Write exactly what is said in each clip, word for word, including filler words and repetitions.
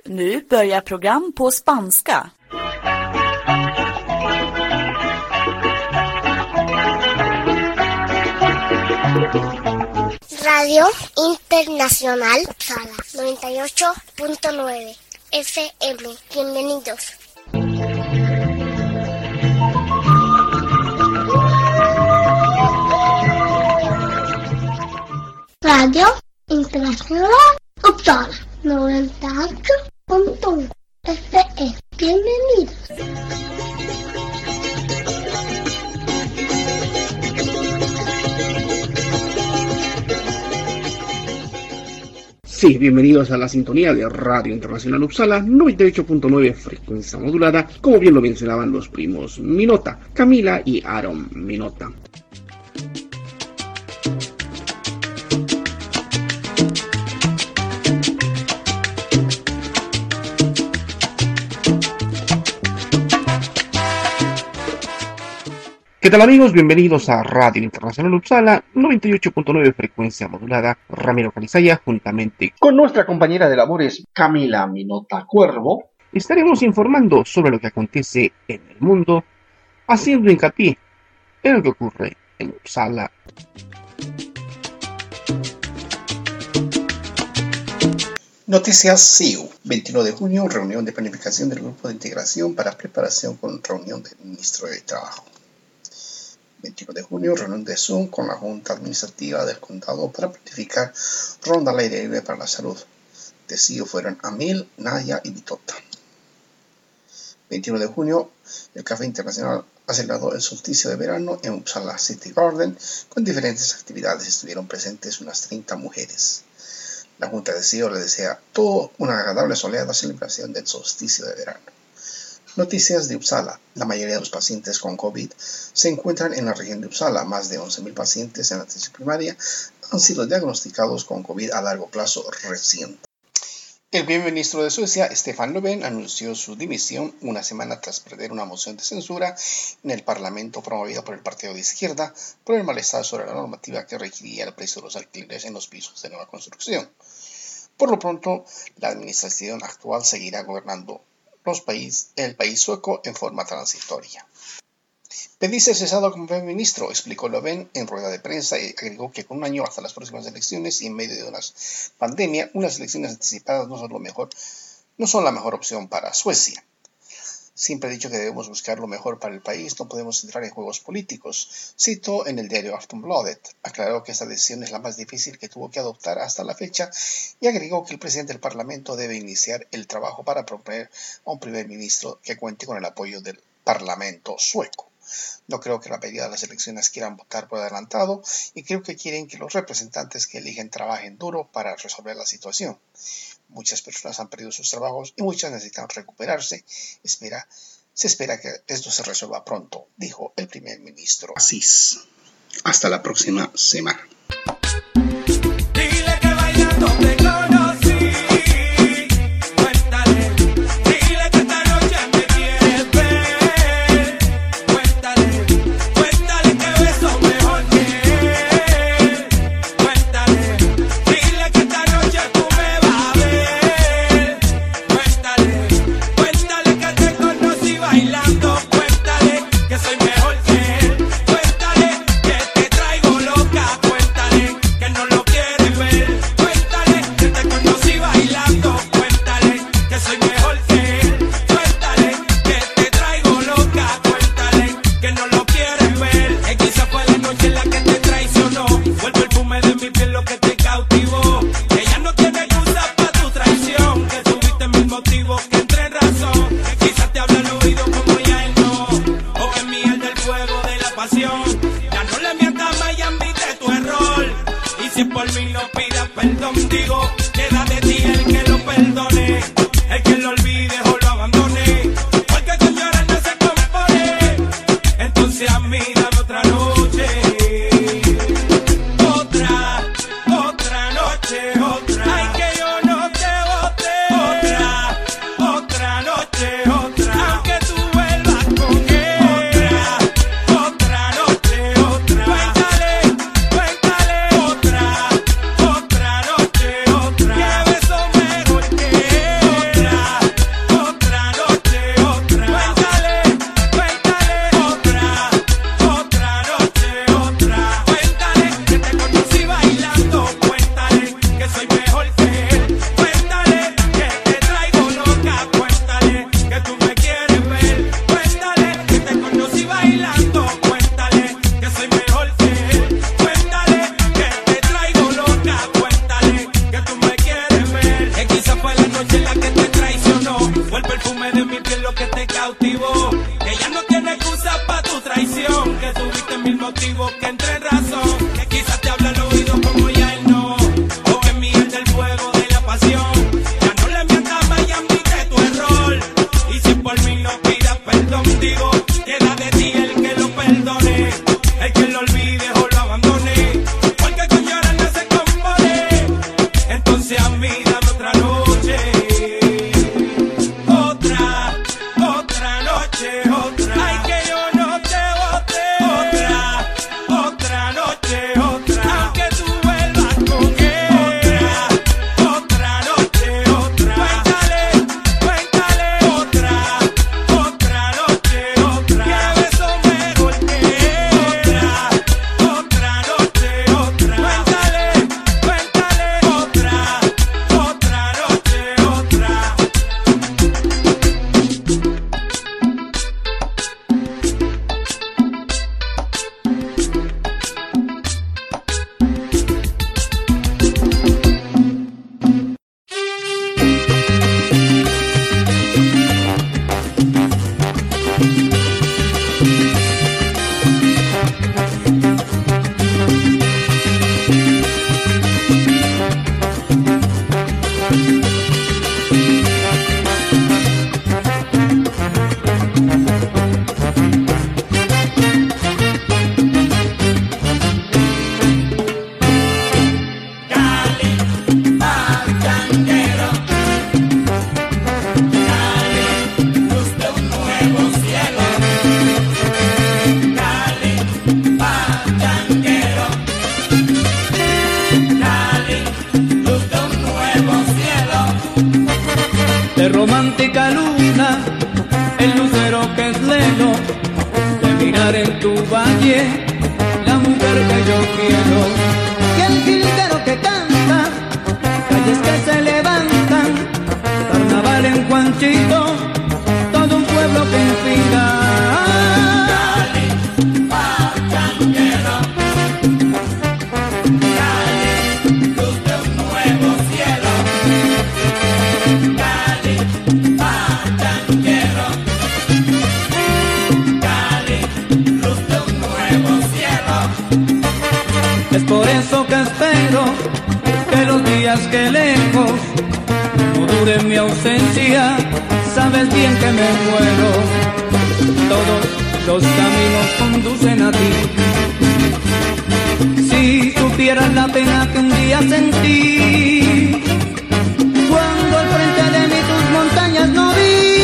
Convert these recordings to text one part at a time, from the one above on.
Nu börjar program på spanska. Radio Internacional Uppsala noventa y ocho punto nueve F M. Bienvenidos. Radio Internacional Uppsala noventa y ocho punto uno F M. Bienvenidos. Sí, bienvenidos a la sintonía de Radio Internacional Uppsala noventa y ocho punto nueve frecuencia modulada, como bien lo mencionaban los primos Minota, Camila y Aaron Minota. ¿Qué tal amigos? Bienvenidos a Radio Internacional Uppsala noventa y ocho punto nueve frecuencia modulada. Ramiro Calizaya, juntamente con nuestra compañera de labores Camila Minota Cuervo, estaremos informando sobre lo que acontece en el mundo, haciendo hincapié en lo que ocurre en Uppsala. Noticias C I U. veintiuno de junio, reunión de planificación del Grupo de Integración para preparación con reunión del Ministro de Trabajo. veintiuno de junio, reunión de Zoom con la Junta Administrativa del Condado para planificar ronda al aire libre para la salud. De C I U fueron Amil, Naya y Vitota. veintiuno de junio, el Café Internacional ha celebrado el solsticio de verano en Uppsala City Garden con diferentes actividades. Estuvieron presentes unas treinta mujeres. La Junta de C I U le desea todo una agradable soleada celebración del solsticio de verano. Noticias de Uppsala. La mayoría de los pacientes con COVID se encuentran en la región de Uppsala. Más de once mil pacientes en la atención primaria han sido diagnosticados con COVID a largo plazo reciente. El primer ministro de Suecia, Stefan Löfven, anunció su dimisión una semana tras perder una moción de censura en el Parlamento promovida por el partido de izquierda por el malestar sobre la normativa que requería el precio de los alquileres en los pisos de nueva construcción. Por lo pronto, la administración actual seguirá gobernando Los país, el país sueco en forma transitoria. Pedí ser cesado como primer ministro, explicó Löfven en rueda de prensa y agregó que con un año hasta las próximas elecciones y en medio de una pandemia, unas elecciones anticipadas no son, lo mejor, no son la mejor opción para Suecia. Siempre he dicho que debemos buscar lo mejor para el país, no podemos entrar en juegos políticos. Citó en el diario Aftonbladet. Aclaró que esta decisión es la más difícil que tuvo que adoptar hasta la fecha y agregó que el presidente del Parlamento debe iniciar el trabajo para proponer a un primer ministro que cuente con el apoyo del Parlamento sueco. No creo que la mayoría de las elecciones quieran votar por adelantado y creo que quieren que los representantes que eligen trabajen duro para resolver la situación. Muchas personas han perdido sus trabajos y muchas necesitan recuperarse. Espera, se espera que esto se resuelva pronto, dijo el primer ministro. Así es. Hasta la próxima semana. Dile que bailando te conocí. Cuéntale, dile que esta noche me quieres ver. Cuéntale, cuéntale que beso mejor que él. Cuéntale, dile que esta noche tú me vas a ver. Cuéntale, cuéntale que te conocí bailando. Cuéntale que soy mejor que él. Cuéntale que te traigo loca. Cuéntale que no lo quiero. motivo que entre en razón, que quizás te habla al oído como ya él no, o que miel del fuego de la pasión. Ya no le mientas más y admite tu error, y si por mí no pidas perdón, digo, queda de ti el que lo perdone, el que lo olvide o lo abandone, porque con llorar no se compone. Entonces a mí dame otra noche, otra, otra noche, otra. Ay, que yo no te bote, otra, otra noche, otra. Aunque tú vuelvas con él, otra, otra noche, otra. Cuéntale, cuéntale, otra, otra noche, otra. Que beso mejor que él, otra, otra noche, otra. Cuéntale, cuéntale, otra, otra noche, otra. De romántica luna, el lucero que es lelo, de mirar en tu valle, la mujer que yo quiero. Y el jilguero que canta, calles que se levantan, carnaval en Juanchito, todo un pueblo que inspira. Es por eso que espero que los días que lejos no dure mi ausencia, sabes bien que me muero. Todos los caminos conducen a ti. Si supieras la pena que un día sentí, cuando al frente de mí tus montañas no vi.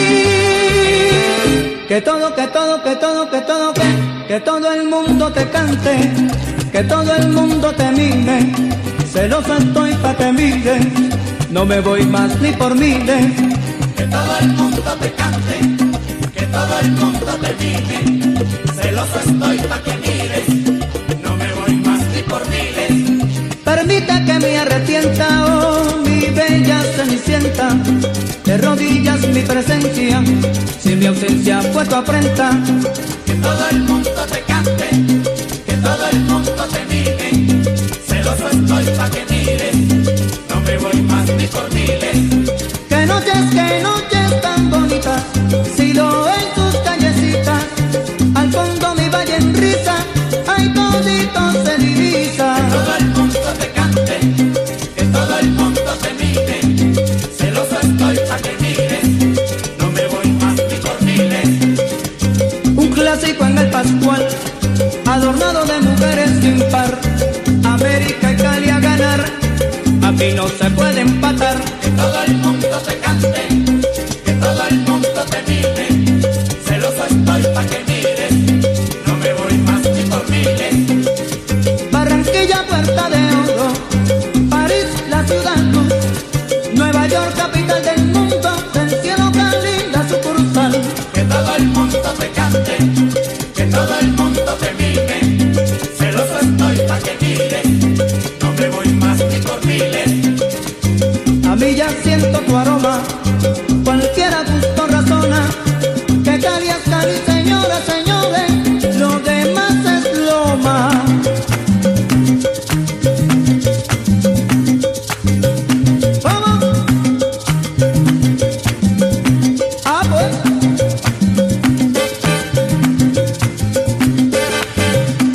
Que todo, que todo, que todo, que todo, que, que todo el mundo te cante, que todo el mundo te mire, celoso estoy pa' que mires, no me voy más ni por miles. Que todo el mundo te cante, que todo el mundo te mire, celoso estoy pa' que mires, no me voy más ni por miles. Permite que me arrepienta, oh mi bella cenicienta, de rodillas mi presencia, si mi ausencia fue tu afrenta. Que todo el mundo te cante, que todo el mundo te mire, celoso estoy pa' que mires, no me voy más ni por miles. Que noches, que noches tan bonitas, si lo en tus callecitas, al fondo mi valle en risa, ay todito se divisa. Que todo el mundo te cante, que todo el mundo te mire, celoso estoy pa' que mires, no me voy más ni por miles. Un clásico en el Pascual, adornado de mujeres sin par, América y Cali a ganar, aquí no se puede empatar. Que todo el mundo te cante, que todo el mundo te mire, celoso estoy pa' que mires, no me voy más ni por miles. Barranquilla, Puerta de Oro, París, la ciudad luz, Nueva York, capital del mundo, del cielo Cali, la sucursal. Que todo el mundo te cante, que todo el mundo te mire, celoso estoy pa' que mires, no me voy más ni por miles. A mí ya siento tu aroma, cualquiera gusto razona, que Cali es Cali, señores, señores, lo demás es loma. ¿Vamos? Ah, pues.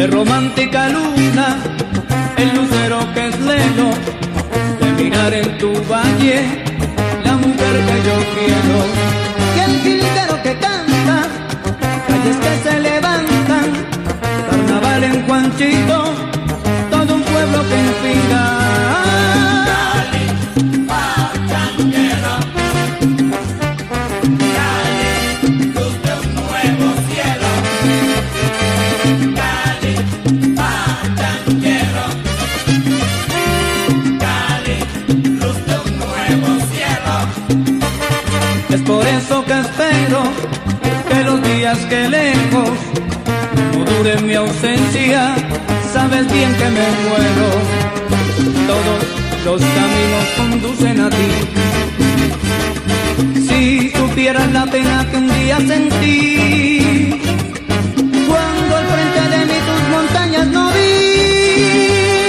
de romántica luna, el lucero que es lelo, de mirar en tu valle la mujer que yo quiero. Y el jilguero que canta, calles que se levantan, carnaval en Juanchito, todo un pueblo que inspira. Es por eso que espero que los días que lejos no duren mi ausencia. Sabes bien que me muero, todos los caminos conducen a ti. Si supieras la pena que un día sentí cuando al frente de mí tus montañas no vi.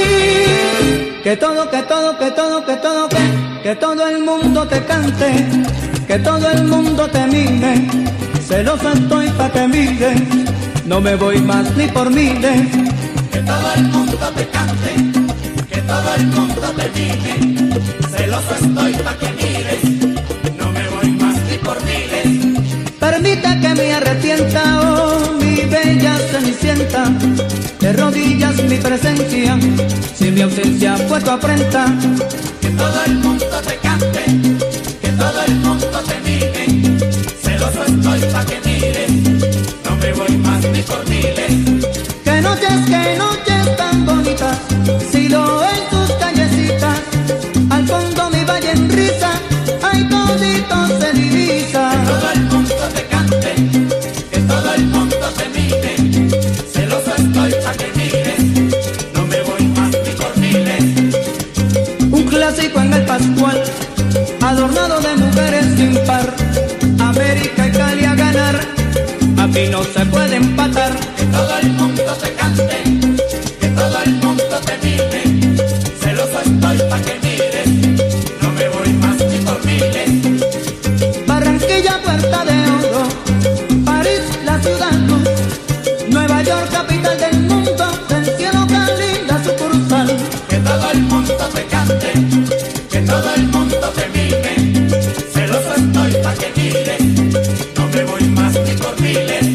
Que todo, que todo, que todo, que todo, que, que todo el mundo te cante, que todo el mundo te mire, celosa estoy pa' que mires, no me voy más ni por miles. Que todo el mundo te cante, que todo el mundo te mire, celoso estoy pa' que mires, no me voy más ni por miles. Permita que me arrepienta, oh mi bella cenicienta, de rodillas mi presencia, si mi ausencia fue tu afrenta. Que todo el mundo te cante, que todo el mundo te mire, celoso estoy pa' que mires, no me voy más ni por miles. Que noches, que noches tan bonitas, si lo en tus callecitas, al fondo mi valle en risa, ay todito se divisa. Que todo el mundo te cante, que todo el mundo te mire, celoso estoy pa' que mires, no me voy más ni por miles. Un clásico en el Pascual, adornado de mujeres sin par, América y Cali a ganar, aquí no se puede empatar. Que todo el mundo te cante, que todo el mundo te mire, celoso estoy pa' que mires, no me voy más ni por miles. Barranquilla, Puerta de Oro, París, la ciudad luz, Nueva York, capital del mundo, del cielo Cali, la sucursal. Que todo el mundo te cante, que todo el mundo te mire, celoso estoy pa' que mires, no me voy más ni por miles.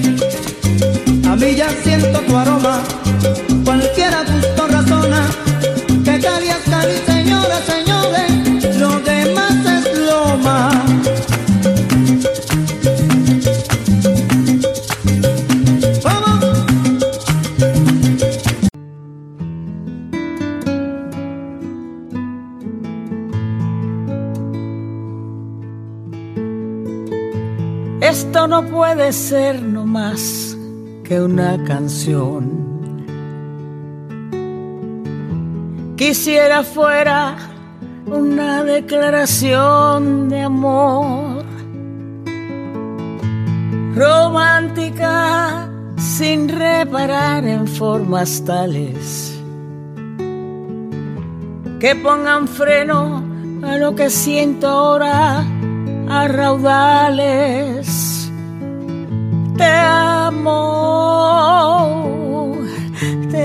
A mí ya siento tu aroma, cualquiera gusto razona, que Cali es Cali, señoras, señores, lo demás es loma. ¡Vamos! Esto no puede ser no más que una canción. Quisiera fuera una declaración de amor, romántica sin reparar en formas tales que pongan freno a lo que siento ahora a raudales. Te amo, te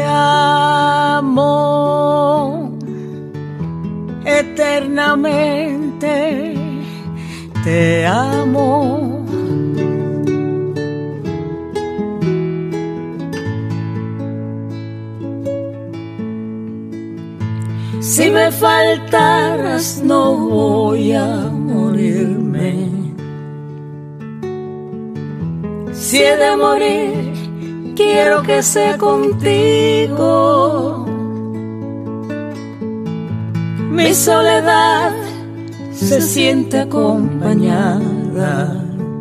amo, eternamente te amo. Si me faltaras no voy a morirme. Si he de morir, quiero que sea contigo. Mi soledad se siente acompañada.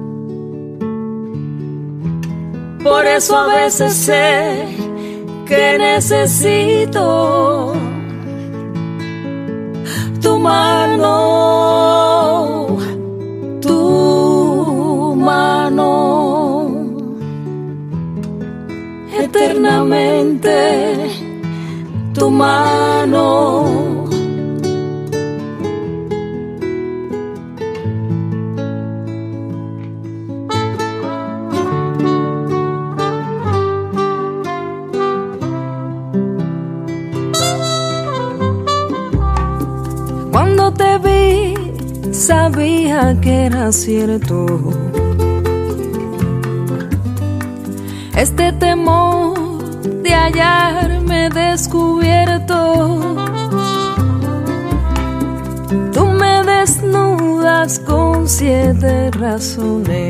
Por eso a veces sé que necesito tu mano, tu mano, eternamente tu mano. te vi, sabía que era cierto. Este temor de hallarme descubierto. Tú me desnudas con siete razones.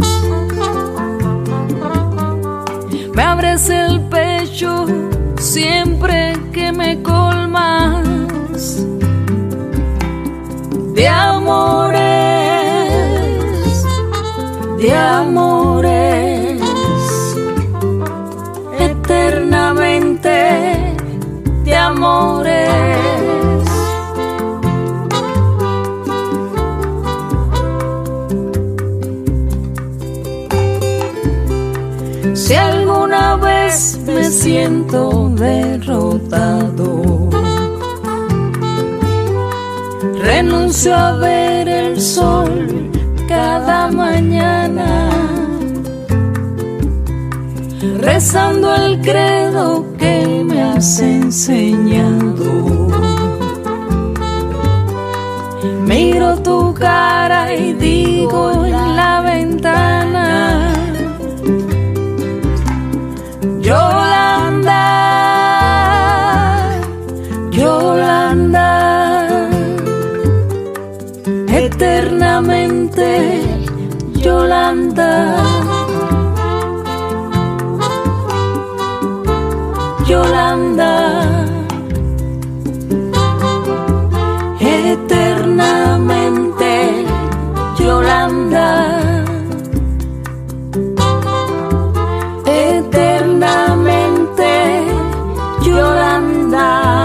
Me abres el pecho siempre que me colmas de amores, de amores, eternamente de amores. Si alguna vez me siento derrotado, renuncio a ver el sol cada mañana, rezando el credo que me has enseñado. Miro tu cara y digo en la ventana: Yolanda, Yolanda, eternamente Yolanda, Yolanda, eternamente Yolanda, eternamente Yolanda.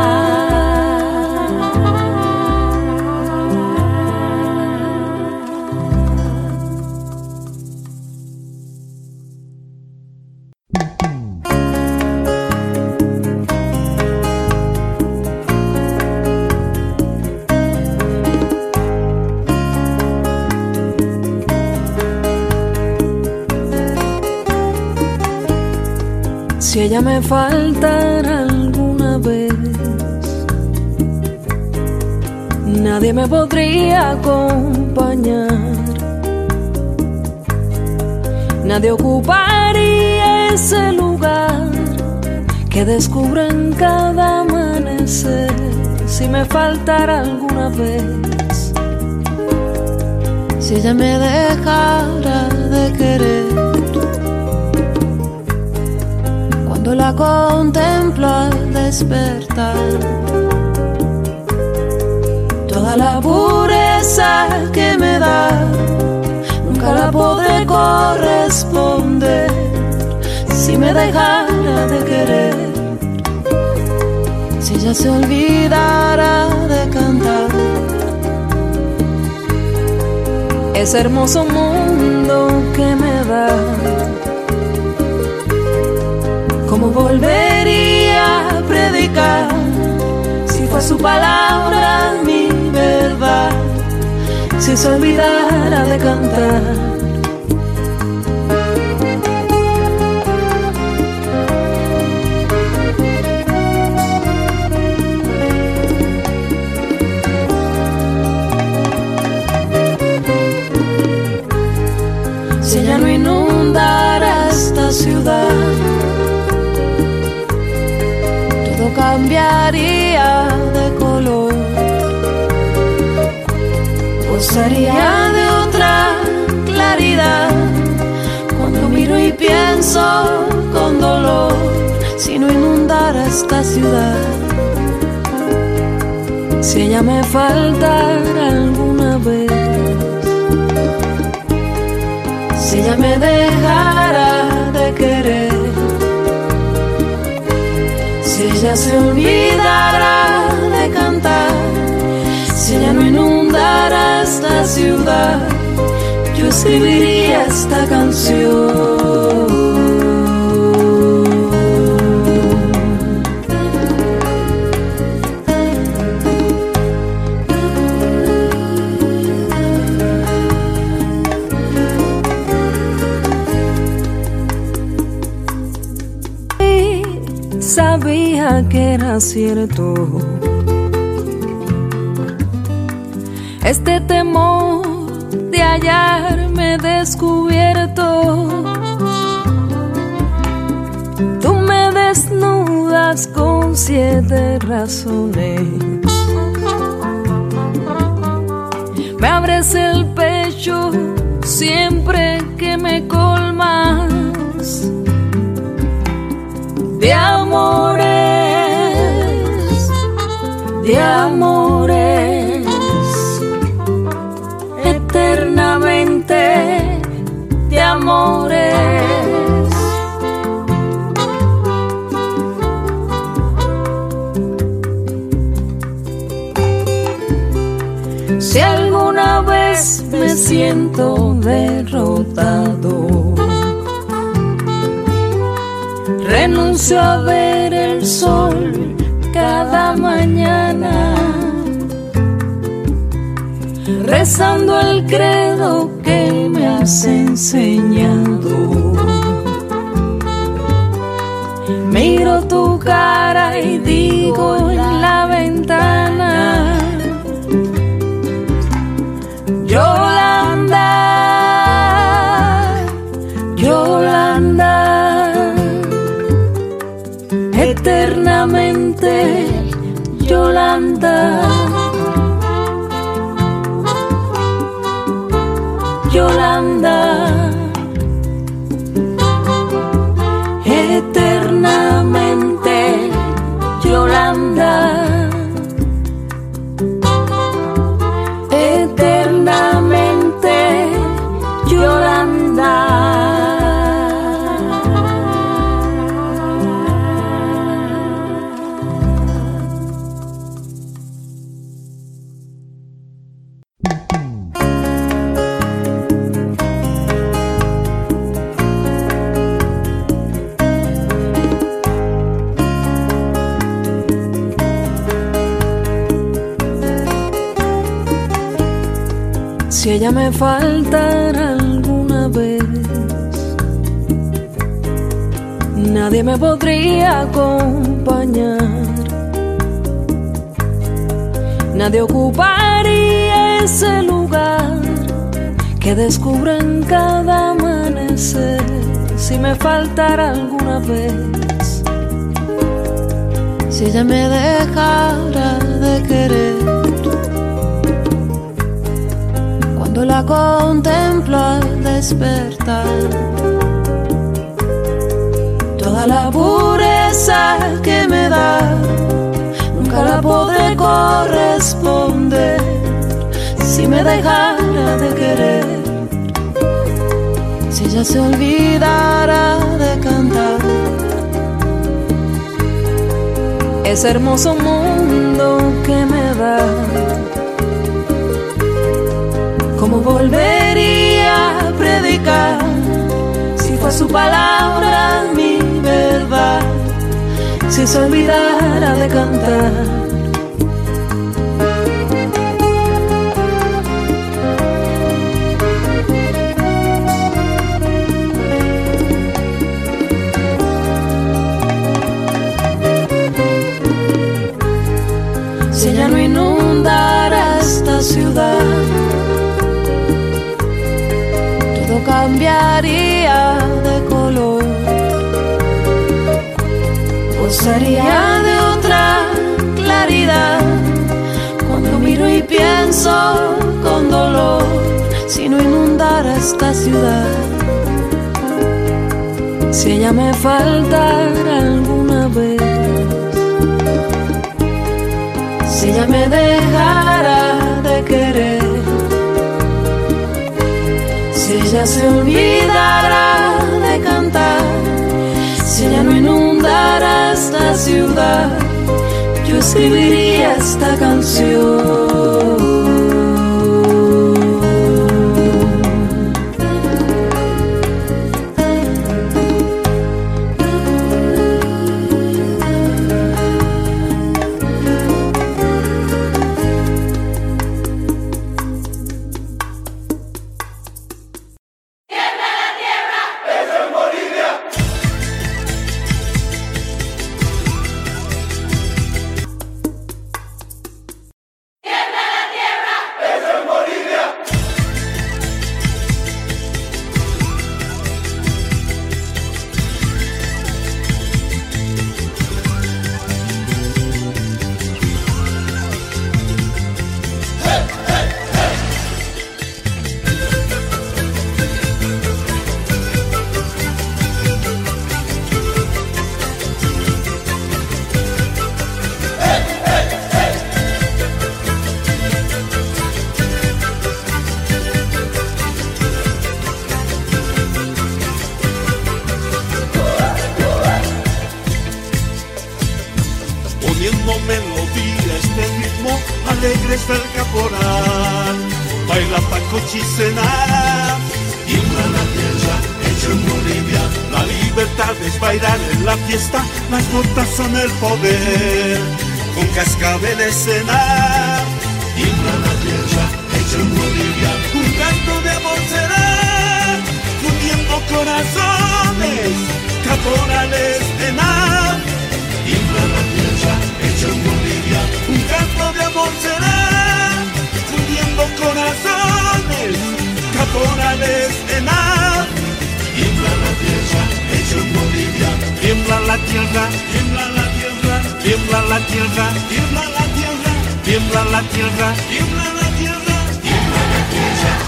Si ella me faltara alguna vez, nadie me podría acompañar, nadie ocuparía ese lugar que descubro en cada amanecer. Si me faltara alguna vez, si ella me dejara de querer, cuando la contemplo al despertar, toda la pureza que me da nunca la podré corresponder. Si me dejara de querer, si ella se olvidara de cantar, ese hermoso mundo que me da, ¿cómo volvería a predicar si fue su palabra mi verdad? Si se olvidara de cantar, si ella no inundara esta ciudad, cambiaría de color, gozaría de otra claridad cuando miro y pienso con dolor. Si no inundara esta ciudad, si ella me faltara alguna vez, si ella me dejara de querer, si ella se olvidara de cantar, si ella no inundara esta ciudad, yo escribiría esta canción. Sabía que era cierto. este temor de hallarme descubierto. Tú me desnudas con siete razones, me abres el pecho siempre que me colmas de amores, de amores, eternamente de amores. Si alguna vez me siento derrotado, renuncio a ver el sol cada mañana, rezando el credo que me has enseñado. Miro tu cara y digo en la ventana: Yolanda, Yolanda, eternamente Yolanda, Yolanda, eternamente Yolanda, eternamente Yolanda. Si ella me faltara alguna vez, nadie me podría acompañar, nadie ocuparía ese lugar que descubro en cada amanecer. Si me faltara alguna vez, si ella me dejara de querer, cuando la contemplo al despertar, toda la pureza que me da nunca la podré corresponder. Si me dejara de querer, si ella se olvidara de cantar, ese hermoso mundo que me da, ¿cómo volvería a predicar si fue su palabra mi verdad? Si se olvidara de cantar, si ella no inundara esta ciudad, todo cambiaría de color, gozaría de otra claridad. Cuando miro y pienso con dolor, si no inundara esta ciudad, si ella me faltara alguna vez, si ella me dejara de querer, si ella se olvidara de cantar, si ella no inundara esta ciudad, yo escribiría esta canción. ¡Tierra! poniendo melodía, este ritmo alegre está el caporal. Baila Paco Chisena, tiembla la tierra, hecho en Bolivia. La libertad es bailar en la fiesta, las notas son el poder. Con cascabel escena, tiembla la tierra, hecho en Bolivia. Un canto de amor será, fundiendo corazones, caporales en ar. Tiembla la tierra, hecho en Bolivia. Un canto de amor será, fundiendo corazones, caporales en ar. Tiembla la tierra, hecho en Bolivia. Tiembla la tierra, tiembla la tierra, tiembla la tierra, tiembla la tierra, tiembla la tierra, tiembla la tierra, tiembla la tierra.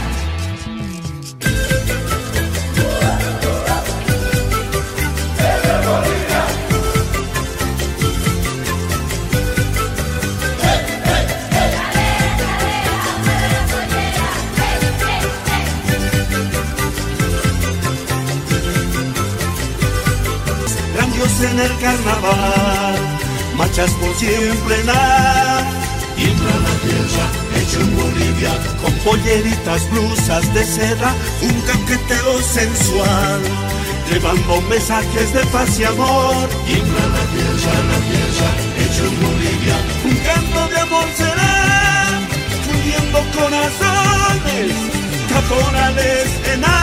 En el carnaval, marchas por siempre nada. Tiembla la tierra, hecho en Bolivia, con polleritas, blusas de seda, un caqueteo sensual, llevando mensajes de paz y amor. Tiembla la tierra, la tierra, hecho en Bolivia, un canto de amor será, fundiendo corazones, caporales en